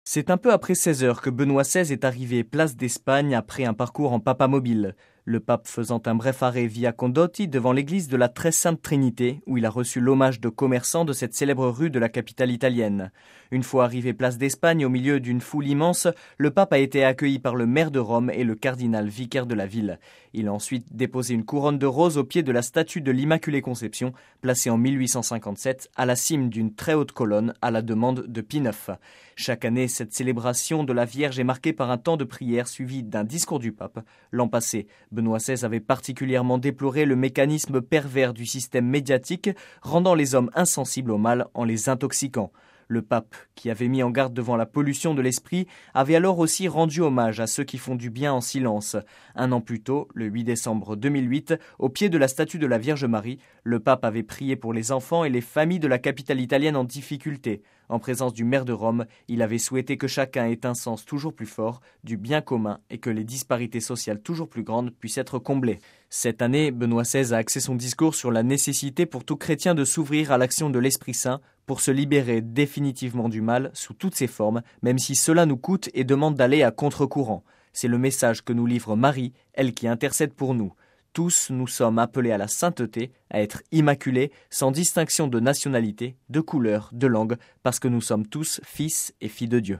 C'est un peu après 16 heures que Benoît XVI est arrivé place d'Espagne après un parcours en papamobile. Le pape faisant un bref arrêt via Condotti devant l'église de la Très Sainte Trinité, où il a reçu l'hommage de commerçants de cette célèbre rue de la capitale italienne. Une fois arrivé place d'Espagne au milieu d'une foule immense, le pape a été accueilli par le maire de Rome et le cardinal vicaire de la ville. Il a ensuite déposé une couronne de roses au pied de la statue de l'Immaculée Conception, placée en 1857 à la cime d'une très haute colonne à la demande de Pie IX. Chaque année, cette célébration de la Vierge est marquée par un temps de prière suivi d'un discours du pape. L'an passé, Benoît XVI avait particulièrement déploré le mécanisme pervers du système médiatique, rendant les hommes insensibles au mal en les intoxiquant. Le pape, qui avait mis en garde devant la pollution de l'esprit, avait alors aussi rendu hommage à ceux qui font du bien en silence. Un an plus tôt, le 8 décembre 2008, au pied de la statue de la Vierge Marie, le pape avait prié pour les enfants et les familles de la capitale italienne en difficulté. En présence du maire de Rome, il avait souhaité que chacun ait un sens toujours plus fort du bien commun et que les disparités sociales toujours plus grandes puissent être comblées. Cette année, Benoît XVI a axé son discours sur la nécessité pour tout chrétien de s'ouvrir à l'action de l'Esprit Saint pour se libérer définitivement du mal sous toutes ses formes, même si cela nous coûte et demande d'aller à contre-courant. C'est le message que nous livre Marie, elle qui intercède pour nous. Tous nous sommes appelés à la sainteté, à être immaculés, sans distinction de nationalité, de couleur, de langue, parce que nous sommes tous fils et filles de Dieu.